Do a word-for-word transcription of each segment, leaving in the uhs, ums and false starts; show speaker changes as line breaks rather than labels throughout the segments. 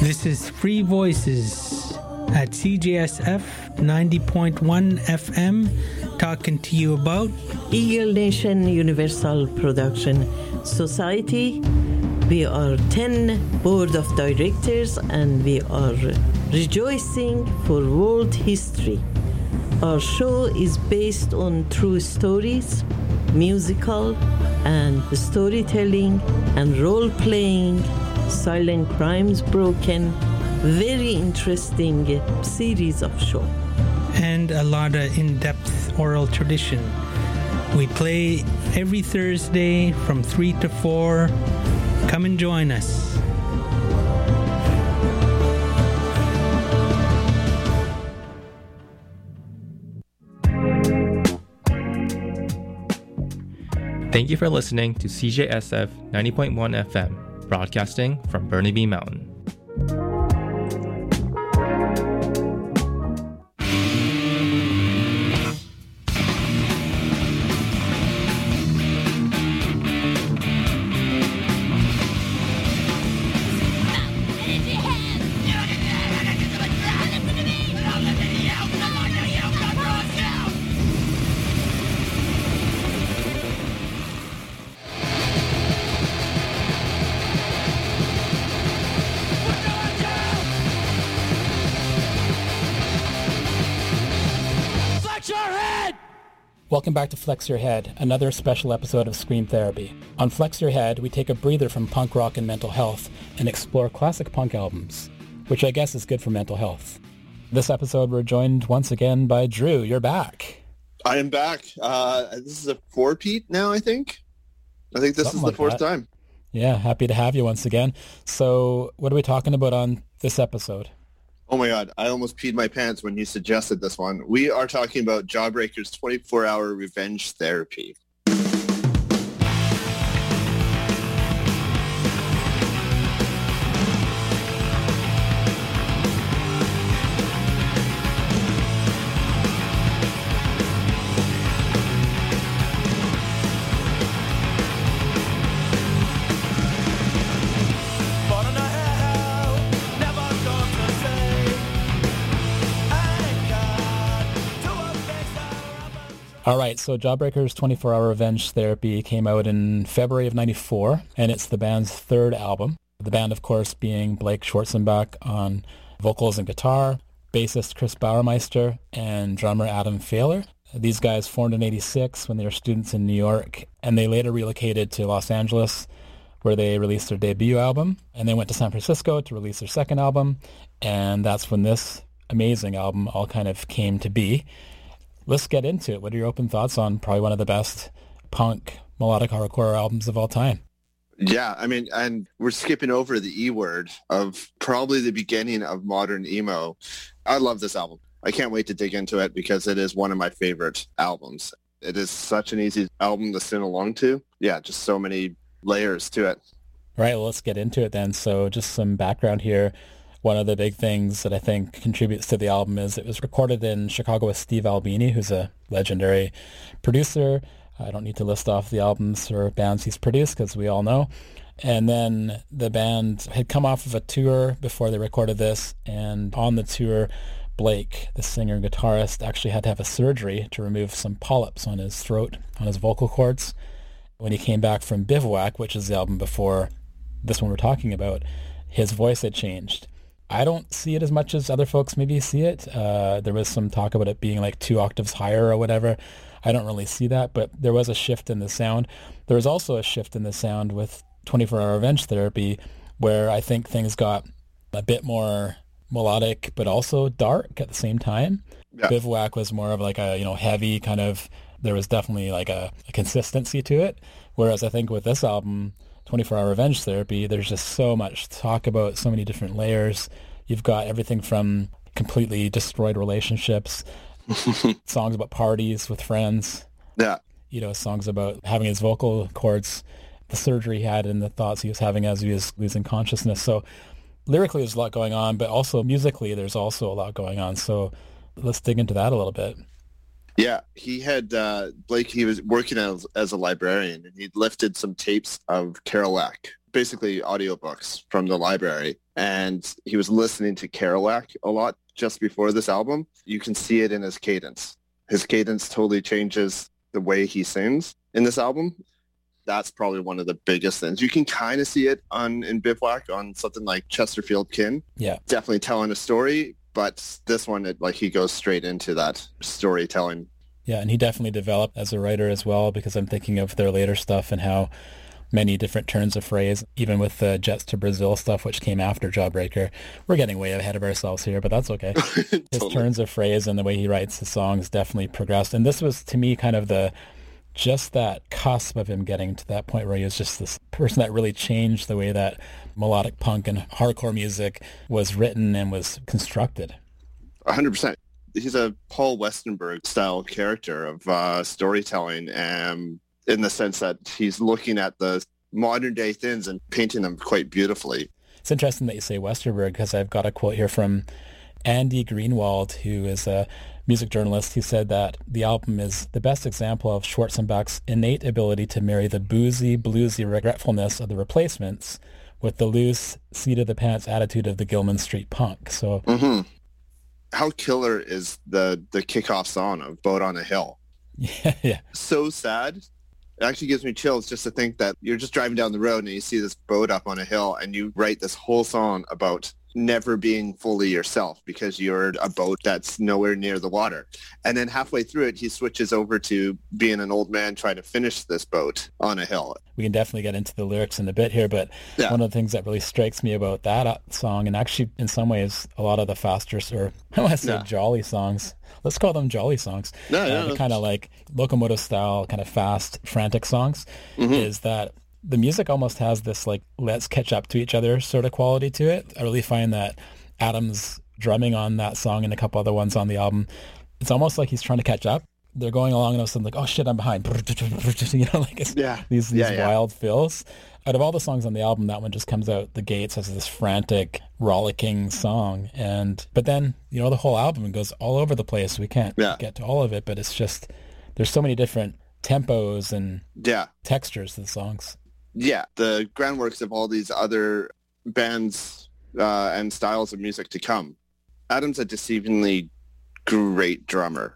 This is Free Voices at C J S F ninety point one F M, talking to you about
Eagle Nation Universal Production Society. We are ten board of directors and we are rejoicing for world history. Our show is based on true stories, musical and storytelling and role-playing, silent crimes broken, very interesting series of show.
And a lot of in-depth oral tradition. We play every Thursday from three to four. Come and join us.
Thank you for listening to C J S F ninety point one F M, broadcasting from Burnaby Mountain.
Welcome back to Flex Your Head, another special episode of Scream Therapy. On Flex Your Head, we take a breather from punk rock and mental health and explore classic punk albums, which I guess is good for mental health. This episode, we're joined once again by Drew. You're back.
I am back. Uh, this is a four-peat now, I think. I think this
Something
is the
like
fourth
that.
time.
Yeah, happy to have you once again. So what are we talking about on this episode?
Oh my God, I almost peed my pants when you suggested this one. We are talking about Jawbreaker's twenty-four hour revenge therapy.
All right, so Jawbreaker's twenty-four hour Revenge Therapy came out in February of ninety-four, and it's the band's third album. The band, of course, being Blake Schwarzenbach on vocals and guitar, bassist Chris Bauermeister, and drummer Adam Fahler. These guys formed in eighty-six when they were students in New York, and they later relocated to Los Angeles, where they released their debut album, and they went to San Francisco to release their second album, and that's when this amazing album all kind of came to be. Let's get into it. What are your open thoughts on probably one of the best punk melodic hardcore albums of all time?
Yeah, I mean, and we're skipping over the E word of probably the beginning of modern emo. I love this album. I can't wait to dig into it because it is one of my favorite albums. It is such an easy album to sing along to. Yeah, just so many layers to it.
All right, well, let's get into it then. So just some background here. One of the big things that I think contributes to the album is it was recorded in Chicago with Steve Albini, who's a legendary producer. I don't need to list off the albums or bands he's produced because we all know. And then the band had come off of a tour before they recorded this, and on the tour, Blake, the singer and guitarist, actually had to have a surgery to remove some polyps on his throat, on his vocal cords. When he came back from Bivouac, which is the album before this one we're talking about, his voice had changed. I don't see it as much as other folks maybe see it. Uh, there was some talk about it being like two octaves higher or whatever. I don't really see that, but there was a shift in the sound. There was also a shift in the sound with twenty-four hour Revenge Therapy, where I think things got a bit more melodic, but also dark at the same time. Yeah. Bivouac was more of like a, you know, heavy kind of, there was definitely like a, a consistency to it. Whereas I think with this album, twenty-four hour Revenge Therapy, there's just so much to talk about, so many different layers. You've got everything from completely destroyed relationships, songs about parties with friends,
yeah,
you know, songs about having his vocal cords, the surgery he had, and the thoughts he was having as he was losing consciousness. So lyrically there's a lot going on, but also musically there's also a lot going on. So let's dig into that a little bit.
Yeah, he had, uh, Blake, he was working as, as a librarian, and he'd lifted some tapes of Kerouac, basically audiobooks from the library, and he was listening to Kerouac a lot just before this album. You can see it in his cadence. His cadence totally changes the way he sings in this album. That's probably one of the biggest things. You can kind of see it on in Bivouac on something like Chesterfield Kin.
Yeah.
Definitely telling a story, but this one, it, like he goes straight into that storytelling.
Yeah, and he definitely developed as a writer as well, because I'm thinking of their later stuff and how many different turns of phrase, even with the Jets to Brazil stuff, which came after Jawbreaker. We're getting way ahead of ourselves here, but that's okay. Totally. His turns of phrase and the way he writes his songs definitely progressed. And this was, to me, kind of the just that cusp of him getting to that point where he was just this person that really changed the way that melodic punk and hardcore music was written and was constructed.
one hundred percent. He's a Paul Westenberg style character of uh, storytelling, um, in the sense that he's looking at the modern day things and painting them quite beautifully.
It's interesting that you say Westerberg, because I've got a quote here from Andy Greenwald, who is a music journalist. He said that the album is the best example of Schwarzenbach's innate ability to marry the boozy, bluesy regretfulness of the Replacements with the loose, seat-of-the-pants attitude of the Gilman Street punk. So,
mm-hmm. How killer is the, the kickoff song of Boat on a Hill?
Yeah, yeah.
So sad. It actually gives me chills just to think that you're just driving down the road and you see this boat up on a hill and you write this whole song about never being fully yourself because you're a boat that's nowhere near the water. And then halfway through it, he switches over to being an old man trying to finish this boat on a hill.
We can definitely get into the lyrics in a bit here, but yeah. One of the things that really strikes me about that song, and actually in some ways a lot of the faster, or I want to say yeah. jolly songs, let's call them jolly songs,
no,
uh,
no,
the kind of like locomotive style, kind of fast, frantic songs, mm-hmm. is that the music almost has this like let's catch up to each other sort of quality to it. I really find that Adam's drumming on that song and a couple other ones on the album, it's almost like he's trying to catch up. They're going along and all of a sudden like, oh shit, I'm behind. You know, like it's
yeah.
these, these
yeah, yeah.
wild fills. Out of all the songs on the album, that one just comes out the gates as this frantic, rollicking song. And but then, you know, the whole album goes all over the place. We can't
yeah.
get to all of it, but it's just, there's so many different tempos and
yeah.
textures to the songs.
Yeah, the groundworks of all these other bands uh, and styles of music to come. Adam's a deceivingly great drummer.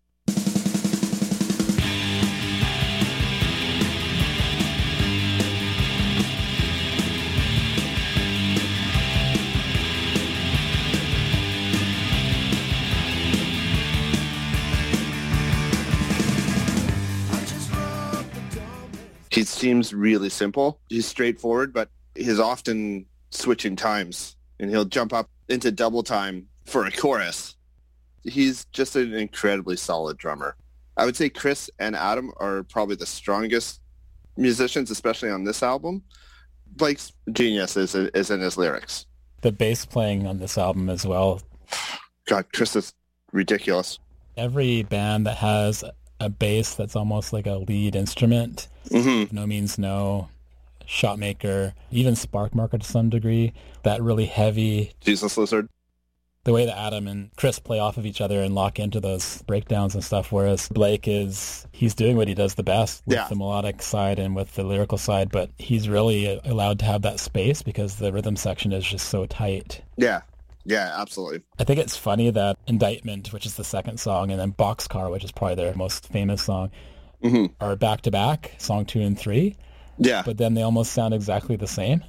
He seems really simple. He's straightforward, but he's often switching times, and he'll jump up into double time for a chorus. He's just an incredibly solid drummer. I would say Chris and Adam are probably the strongest musicians, especially on this album. Blake's genius is, is in his lyrics.
The bass playing on this album as well.
God, Chris is ridiculous.
Every band that has a bass that's almost like a lead instrument,
mm-hmm.
No Means No, Shotmaker, even Sparkmarker to some degree, that really heavy
Jesus Lizard.
The way that Adam and Chris play off of each other and lock into those breakdowns and stuff, whereas Blake is, he's doing what he does the best with
yeah.
the melodic side and with the lyrical side, but he's really allowed to have that space because the rhythm section is just so tight.
Yeah. Yeah, absolutely.
I think it's funny that Indictment, which is the second song, and then Boxcar, which is probably their most famous song,
mm-hmm.
are back-to-back, song two and three.
Yeah.
But then they almost sound exactly the same.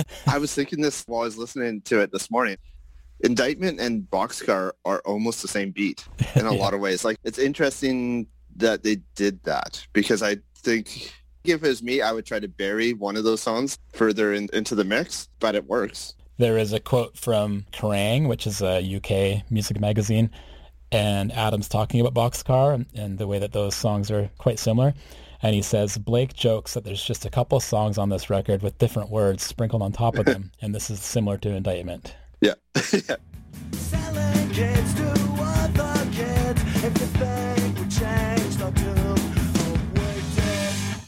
I was thinking this while I was listening to it this morning. Indictment and Boxcar are almost the same beat in a yeah. lot of ways. Like, it's interesting that they did that, because I think if it was me, I would try to bury one of those songs further in, into the mix, but it works.
There is a quote from Kerrang, which is a U K music magazine, and Adam's talking about Boxcar and, and the way that those songs are quite similar. And he says, Blake jokes that there's just a couple songs on this record with different words sprinkled on top of them, and this is similar to Indictment.
Yeah. yeah.
Selling kids to other kids. If you think we changed our tune, oh, we did.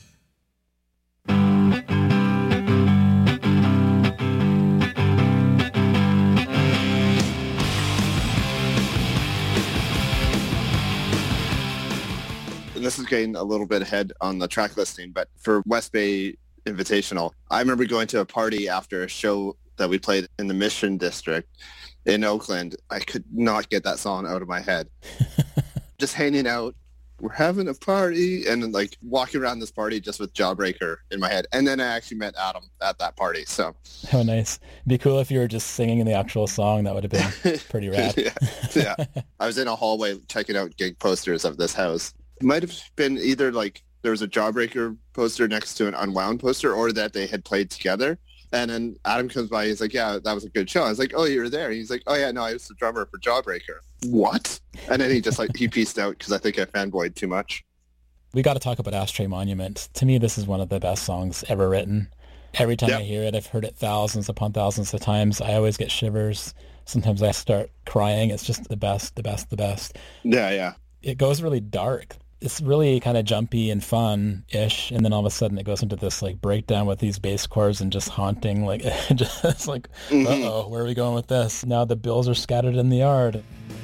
getting a little bit ahead on the track listing, but for West Bay Invitational, I remember going to a party after a show that we played in the Mission District in Oakland. I could not get that song out of my head. Just hanging out, we're having a party, and then like walking around this party just with Jawbreaker in my head. And then I actually met Adam at that party. So,
oh, nice. It'd be cool if you were just singing in the actual song. That would have been pretty rad.
yeah, yeah. I was in a hallway checking out gig posters of this house. It might have been either like there was a Jawbreaker poster next to an Unwound poster, or that they had played together. And then Adam comes by. He's like, yeah, that was a good show. I was like, oh, you were there? He's like, oh, yeah, no, I was the drummer for Jawbreaker. What? And then he just like, he pieced out because I think I fanboyed too much.
We got to talk about Ashtray Monument. To me, this is one of the best songs ever written. Every time yep. I hear it, I've heard it thousands upon thousands of times. I always get shivers. Sometimes I start crying. It's just the best, the best, the best.
Yeah, yeah.
It goes really dark. It's really kind of jumpy and fun-ish, and then all of a sudden it goes into this like breakdown with these bass chords and just haunting, like just like, mm-hmm. uh-oh, where are we going with this? Now the bills are scattered in the yard.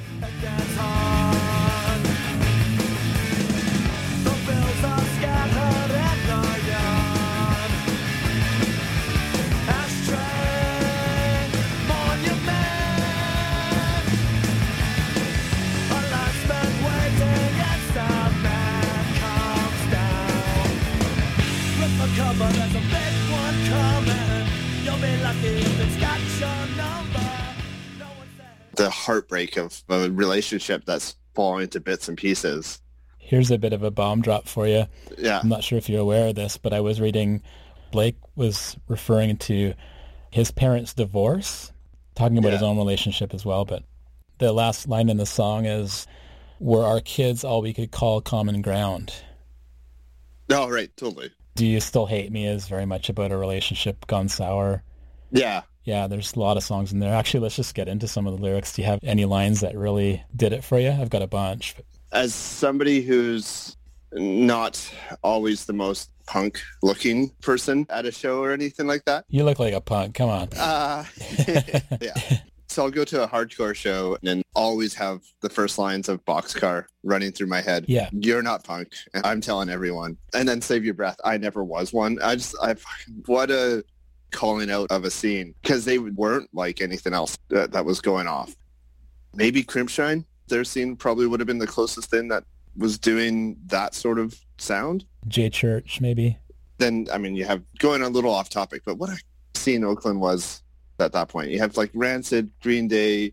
The heartbreak of a relationship that's falling to bits and pieces.
Here's a bit of a bomb drop for you.
Yeah.
I'm not sure if you're aware of this, but I was reading Blake was referring to his parents' divorce, talking about yeah. his own relationship as well. But the last line in the song is, were our kids all we could call common ground?
Oh, right. Totally.
Do You Still Hate Me is very much about a relationship gone sour.
Yeah.
Yeah, there's a lot of songs in there. Actually, let's just get into some of the lyrics. Do you have any lines that really did it for you? I've got a bunch.
As somebody who's not always the most punk-looking person at a show or anything like that.
You look like a punk. Come on.
Uh, yeah. So I'll go to a hardcore show and always have the first lines of Boxcar running through my head.
Yeah.
You're not punk. And I'm telling everyone. And then Save Your Breath. I never was one. I just, I what a calling out of a scene, because they weren't like anything else that, that was going off. Maybe Crimpshine, their scene probably would have been the closest thing that was doing that sort of sound.
J Church, maybe.
Then, I mean, you have, going a little off topic, but what a scene Oakland was at that point. You have like Rancid, Green Day,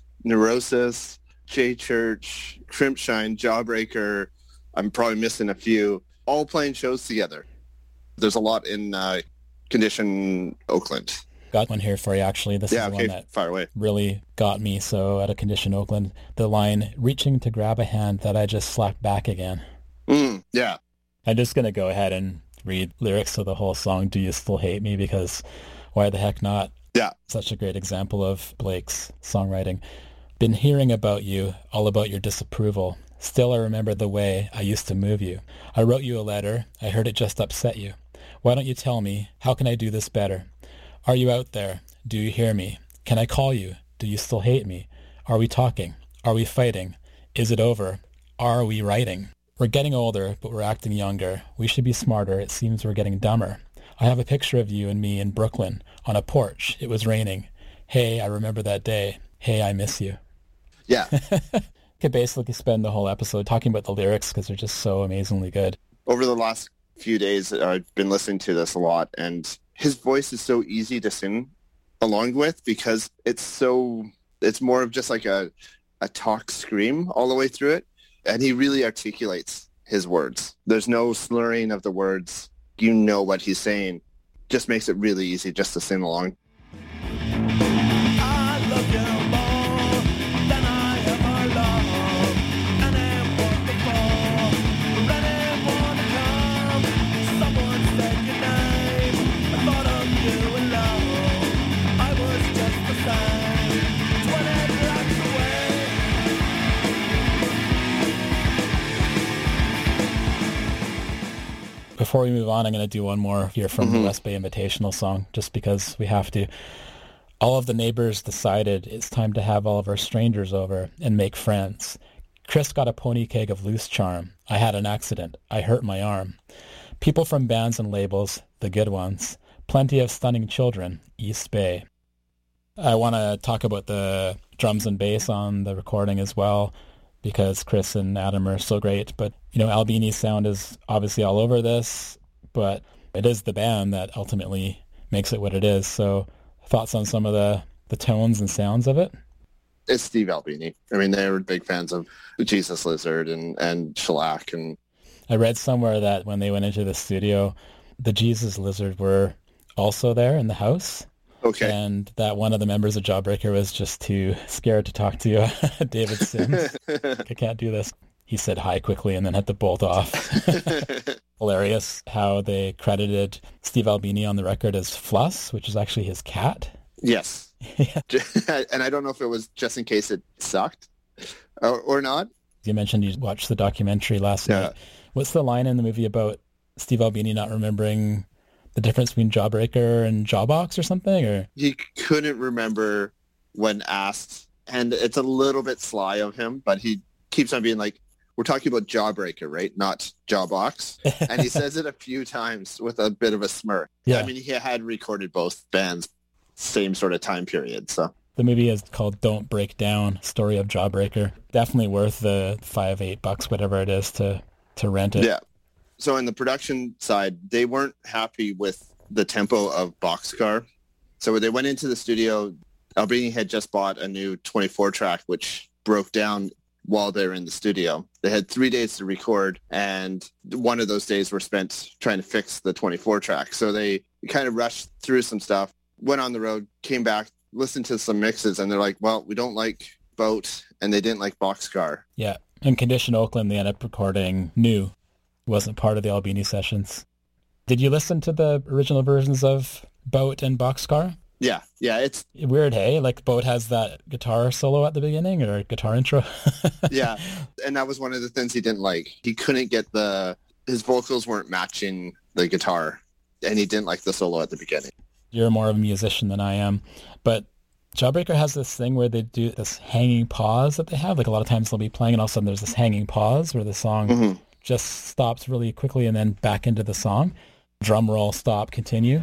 Neurosis, J Church, Crimpshine, Jawbreaker. I'm probably missing a few, all playing shows together. There's a lot in uh, Condition Oakland.
Got one here for you, actually. This
yeah,
is
okay,
one that
fire away.
really got me. So at a Condition Oakland, the line, reaching to grab a hand that I just slapped back again.
Mm, yeah.
I'm just going to go ahead and read lyrics to the whole song, Do You Still Hate Me? Because why the heck not?
Yeah.
Such a great example of Blake's songwriting. Been hearing about you, all about your disapproval. Still I remember the way I used to move you. I wrote you a letter. I heard it just upset you. Why don't you tell me, how can I do this better? Are you out there? Do you hear me? Can I call you? Do you still hate me? Are we talking? Are we fighting? Is it over? Are we writing? We're getting older, but we're acting younger. We should be smarter. It seems we're getting dumber. I have a picture of you and me in Brooklyn on a porch. It was raining. Hey, I remember that day. Hey, I miss you.
Yeah.
Could basically spend the whole episode talking about the lyrics because they're just so amazingly good.
Over the last few days, I've been listening to this a lot, and his voice is so easy to sing along with because it's so, it's more of just like a, a talk scream all the way through it. And he really articulates his words. There's no slurring of the words. You know what he's saying. Just makes it really easy just to sing along.
I love you more than I ever loved anyone before. Or anyone to come. Someone said your name. I thought of you alone. I was just the same. twenty blocks away.
Before we move on, I'm going to do one more here from
Mm-hmm.
the West Bay Invitational song, just because we have to. All of the neighbors decided it's time to have all of our strangers over and make friends. Chris got a pony keg of loose charm. I had an accident. I hurt my arm. People from bands and labels, the good ones. Plenty of stunning children, East Bay. I want to talk about the drums and bass on the recording as well, because Chris and Adam are so great. But, you know, Albini's sound is obviously all over this, but it is the band that ultimately makes it what it is. So thoughts on some of the, the tones and sounds of it?
It's Steve Albini. I mean, they were big fans of Jesus Lizard and, and Shellac. And
I read somewhere that when they went into the studio, the Jesus Lizard were also there in the house.
Okay.
And that one of the members of Jawbreaker was just too scared to talk to uh, David Sims. I can't do this. He said hi quickly and then had to bolt off. Hilarious how they credited Steve Albini on the record as Fluss, which is actually his cat.
Yes.
Yeah.
And I don't know if it was just in case it sucked or, or not.
You mentioned you watched the documentary last
Yeah.
night. What's the line in the movie about Steve Albini not remembering the difference between Jawbreaker and Jawbox or something? Or
He couldn't remember when asked, and it's a little bit sly of him, but he keeps on being like, we're talking about Jawbreaker, right? Not Jawbox. And he says it a few times with a bit of a smirk.
Yeah.
I mean, he had recorded both bands same sort of time period, so.
The movie is called Don't Break Down, Story of Jawbreaker. Definitely worth the five, eight bucks, whatever it is, to, to rent it.
Yeah. So in the production side, they weren't happy with the tempo of Boxcar. So when they went into the studio, Albini had just bought a new twenty-four track, which broke down while they were in the studio. They had three days to record, and one of those days were spent trying to fix the twenty-four track. So they kind of rushed through some stuff, went on the road, came back, listened to some mixes, and they're like, well, we don't like Boat, and they didn't like Boxcar.
Yeah. In Condition Oakland, they ended up recording New. Wasn't part of the Albini sessions. Did you listen to the original versions of Boat and Boxcar?
Yeah, yeah, it's...
Weird, hey? Like, Boat has that guitar solo at the beginning, or guitar intro.
Yeah, and that was one of the things he didn't like. He couldn't get the... His vocals weren't matching the guitar, and he didn't like the solo at the beginning.
You're more of a musician than I am, but Jawbreaker has this thing where they do this hanging pause that they have. Like, a lot of times they'll be playing, and all of a sudden there's this hanging pause where the song mm-hmm. just stops really quickly and then back into the song. Drum roll, stop, continue.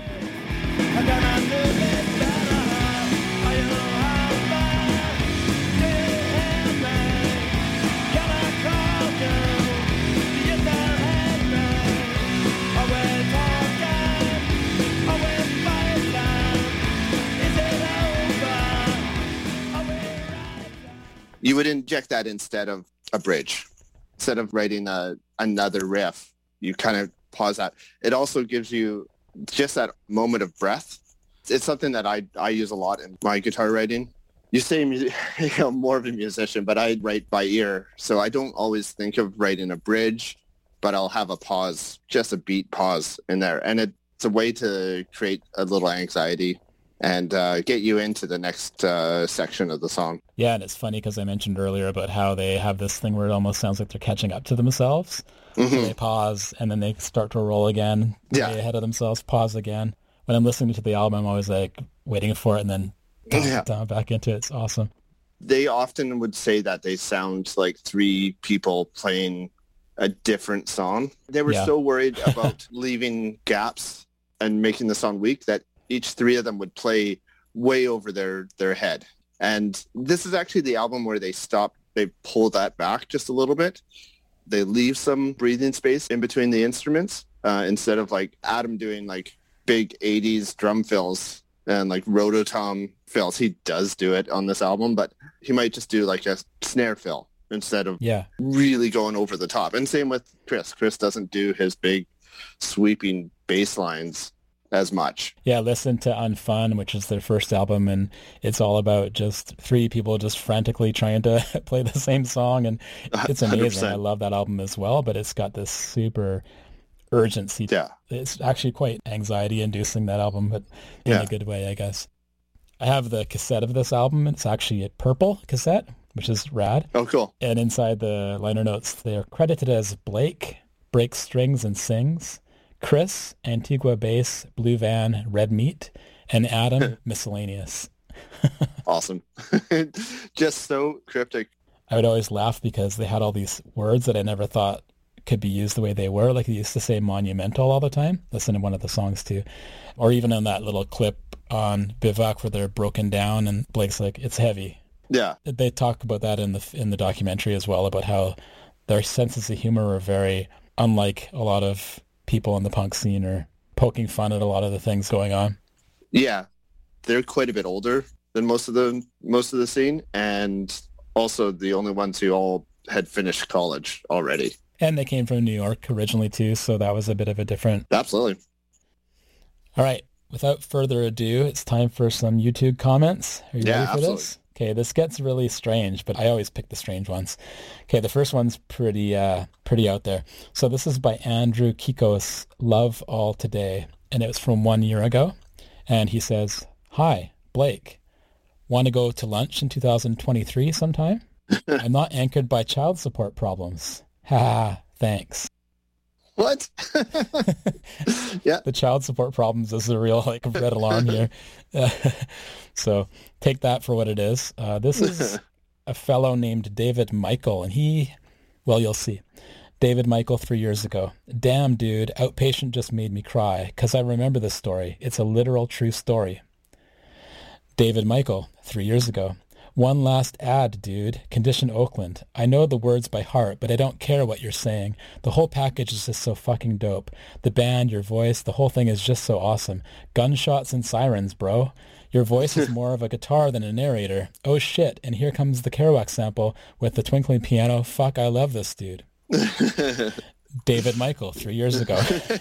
You would inject that instead of a bridge. Instead of writing a, another riff, you kind of pause that. It also gives you just that moment of breath. It's something that I, I use a lot in my guitar writing. You say you know, more of a musician, but I write by ear. So I don't always think of writing a bridge, but I'll have a pause, just a beat pause in there. And it's a way to create a little anxiety and uh, get you into the next uh, section of the song.
Yeah, and it's funny because I mentioned earlier about how they have this thing where it almost sounds like they're catching up to themselves. Mm-hmm. So they pause, and then they start to roll again,
yeah.
way ahead of themselves, pause again. When I'm listening to the album, I'm always like waiting for it, and then down,
yeah.
down back into it. It's awesome.
They often would say that they sound like three people playing a different song. They were yeah. so worried about leaving gaps and making the song weak that each three of them would play way over their, their head. And this is actually the album where they stop, they pull that back just a little bit. They leave some breathing space in between the instruments uh, instead of like Adam doing like big eighties drum fills and like rototom fills. He does do it on this album, but he might just do like a snare fill instead of
yeah.
really going over the top. And same with Chris. Chris doesn't do his big sweeping bass lines as much.
Yeah, listen to Unfun, which is their first album, and it's all about just three people just frantically trying to play the same song, and it's amazing. one hundred percent. I love that album as well, but it's got this super urgency.
Yeah.
It's actually quite anxiety-inducing, that album, but in yeah. a good way, I guess. I have the cassette of this album. It's actually a purple cassette, which is rad.
Oh, cool.
And inside the liner notes, they're credited as Blake, breaks strings and sings, Chris, Antigua bass, Blue Van, Red Meat, and Adam, miscellaneous.
Awesome. Just so cryptic.
I would always laugh because they had all these words that I never thought could be used the way they were. Like they used to say monumental all the time. Listen to one of the songs too. Or even in that little clip on Bivouac where they're broken down and Blake's like, it's heavy.
Yeah.
They talk about that in the in the documentary as well, about how their senses of humor are very unlike a lot of people in the punk scene, or poking fun at a lot of the things going on.
Yeah. They're quite a bit older than most of the most of the scene, and also the only ones who all had finished college already.
And they came from New York originally too, so that was a bit of a different...
Absolutely.
All right. Without further ado, it's time for some YouTube comments. Are you
Yeah,
ready for
absolutely.
this? Okay, this gets really strange, but I always pick the strange ones. Okay, the first one's pretty uh, pretty out there. So this is by Andrew Kikos, Love All Today, and it was from one year ago. And he says, "Hi, Blake. Want to go to lunch in two thousand twenty-three sometime? I'm not anchored by child support problems. Ha, thanks."
What? Yeah.
The child support problems is a real like red alarm here. Uh, so take that for what it is. Uh, this is a fellow named David Michael, and he, well, you'll see. David Michael, three years ago. Damn, dude, Outpatient just made me cry because I remember this story. It's a literal true story. David Michael, three years ago. One last ad, dude. Condition Oakland. I know the words by heart, but I don't care what you're saying. The whole package is just so fucking dope. The band, your voice, the whole thing is just so awesome. Gunshots and sirens, bro. Your voice is more of a guitar than a narrator. Oh shit, and here comes the Kerouac sample with the twinkling piano. Fuck, I love this dude. David Michael, three years ago.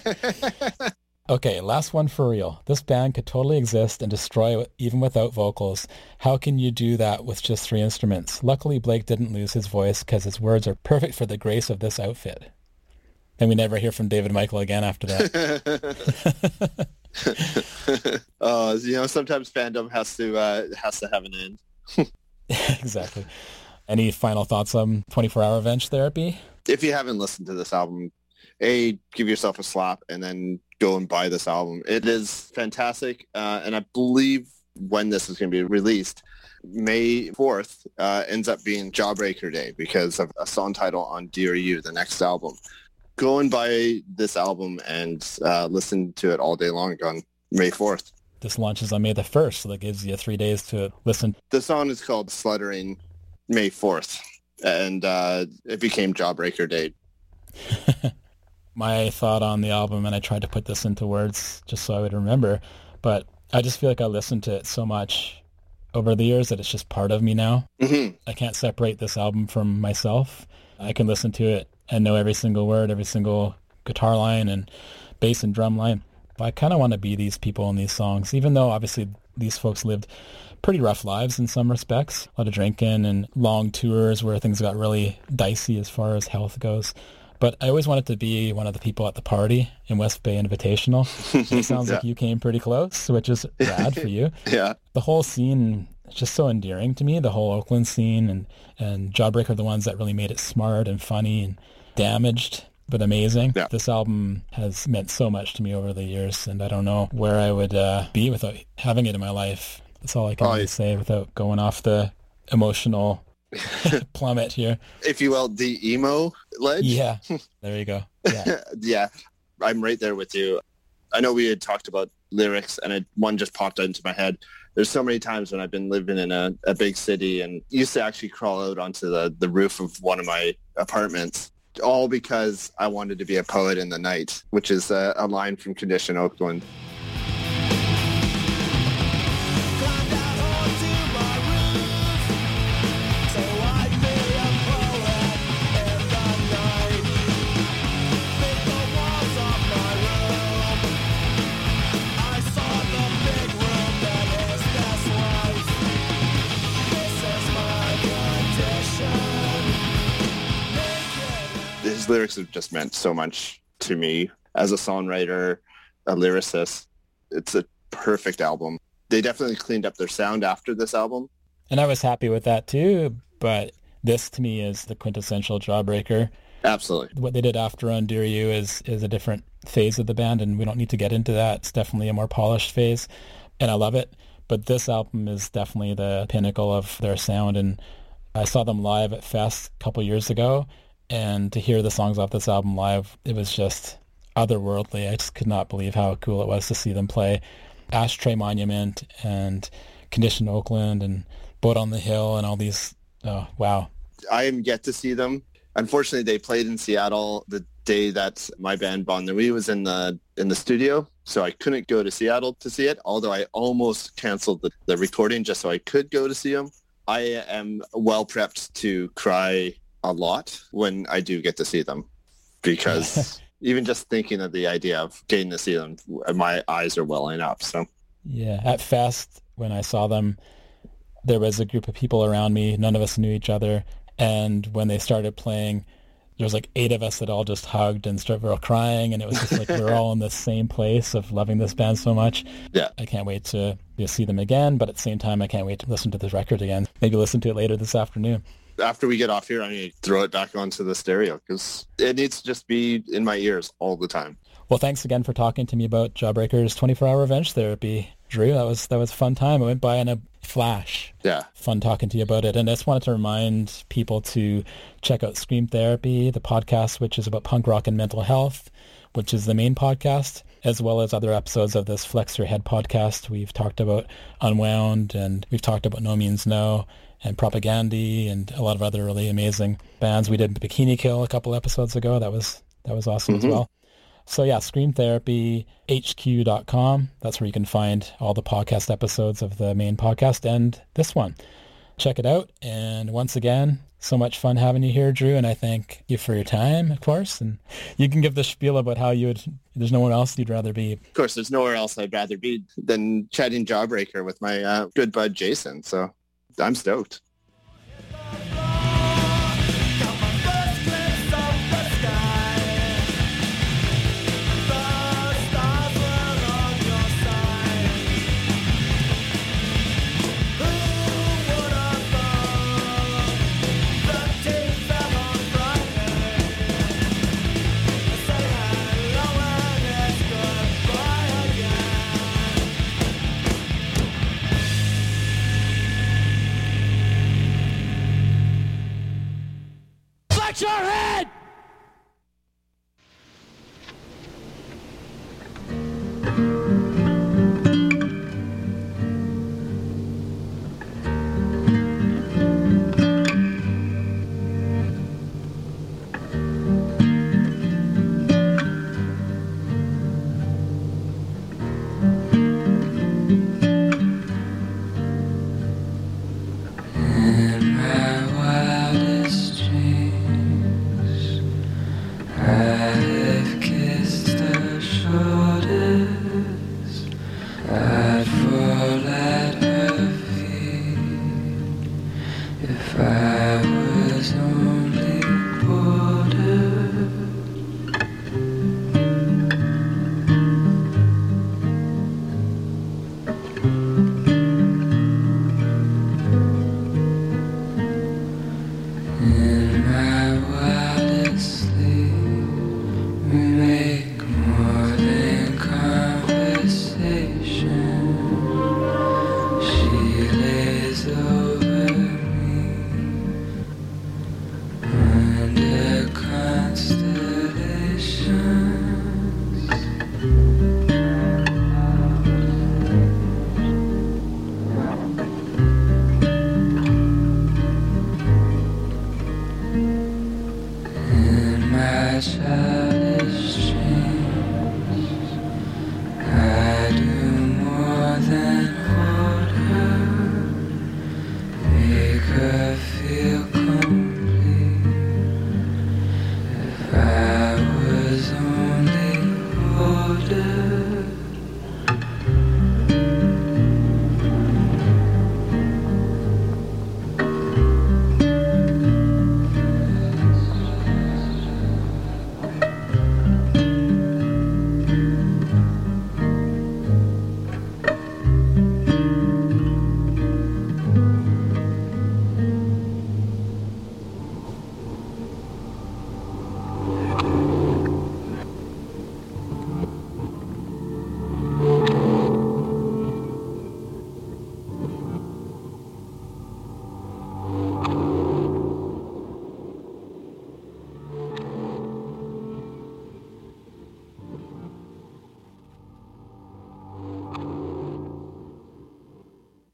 Okay, last one for real. This band could totally exist and destroy it even without vocals. How can you do that with just three instruments? Luckily, Blake didn't lose his voice because his words are perfect for the grace of this outfit. And we never hear from David Michael again after that.
uh, you know, sometimes fandom has to uh, has to have an end.
Exactly. Any final thoughts on twenty-four hour Venge Therapy?
If you haven't listened to this album, A, give yourself a slap and then go and buy this album. It is fantastic, uh, and I believe when this is going to be released, May fourth uh, ends up being Jawbreaker Day because of a song title on Dear You, the next album. Go and buy this album and uh, listen to it all day long on May fourth.
This launches on May the first, so that gives you three days to listen.
The song is called Sluttering May fourth, and uh, it became Jawbreaker Day.
My thought on the album, and I tried to put this into words just so I would remember, but I just feel like I listened to it so much over the years that it's just part of me now.
Mm-hmm.
I can't separate this album from myself. I can listen to it and know every single word, every single guitar line and bass and drum line. But I kind of want to be these people in these songs, even though obviously these folks lived pretty rough lives in some respects. A lot of drinking and long tours where things got really dicey as far as health goes. But I always wanted to be one of the people at the party in West Bay Invitational. It sounds
Yeah.
like you came pretty close, which is rad for you.
Yeah.
The whole scene is just so endearing to me, the whole Oakland scene, and, and Jawbreaker are the ones that really made it smart and funny and damaged, but amazing.
Yeah.
This album has meant so much to me over the years, and I don't know where I would uh, be without having it in my life. That's all I can
Oh,
really
yeah.
say without going off the emotional plummet here.
If you will, the emo ledge.
Yeah, there you go. Yeah.
Yeah, I'm right there with you. I know we had talked about lyrics, and it, one just popped into my head. There's so many times when I've been living in a, a big city and used to actually crawl out onto the, the roof of one of my apartments, all because I wanted to be a poet in the night, which is a, a line from Condition Oakland.
Climbed out onto my roof, so I'd be a poet in the night. Beneath the walls of my room, I saw the big room that is best life. This is my condition.
His lyrics have just meant so much to me as a songwriter, a lyricist. It's a perfect album. They definitely cleaned up their sound after this album.
And I was happy with that too, but this to me is the quintessential Jawbreaker.
Absolutely.
What they did after On Dear You is, is a different phase of the band, and we don't need to get into that. It's definitely a more polished phase, and I love it. But this album is definitely the pinnacle of their sound, and I saw them live at Fest a couple years ago, and to hear the songs off this album live, it was just otherworldly. I just could not believe how cool it was to see them play Ashtray Monument and Condition Oakland and Boat on the Hill and all these. Oh, wow.
I am yet to see them. Unfortunately, they played in Seattle the day that my band Bon Nuit was in the in the studio, so I couldn't go to Seattle to see it, although I almost canceled the, the recording just so I could go to see them. I am well prepped to cry a lot when I do get to see them, because even just thinking of the idea of getting to see them, my eyes are welling up. So
yeah, at Fest, when I saw them, there was a group of people around me. None of us knew each other. And when they started playing, there was like eight of us that all just hugged and started all crying. And it was just like we we're all in the same place of loving this band so much.
Yeah.
I can't wait to you know, see them again. But at the same time, I can't wait to listen to this record again. Maybe listen to it later this afternoon.
After we get off here, I'm going to throw it back onto the stereo because it needs to just be in my ears all the time.
Well, thanks again for talking to me about Jawbreaker's twenty-four hour Revenge Therapy, Drew. That was that was a fun time. It went by in a flash.
Yeah. Fun
talking to you about it. And I just wanted to remind people to check out Scream Therapy, the podcast, which is about punk rock and mental health, which is the main podcast, as well as other episodes of this Flex Your Head podcast. We've talked about Unwound, and we've talked about No Means No, and Propagandy, and a lot of other really amazing bands. We did Bikini Kill a couple episodes ago. That was that was awesome mm-hmm. as well. So yeah, Scream Therapy H Q dot com. That's where you can find all the podcast episodes of the main podcast and this one. Check it out. And once again, so much fun having you here, Drew. And I thank you for your time, of course. And you can give the spiel about how you would, there's no one else you'd rather be.
Of course, there's nowhere else I'd rather be than chatting Jawbreaker with my uh, good bud, Jason. So I'm stoked.
Your head!
She lays over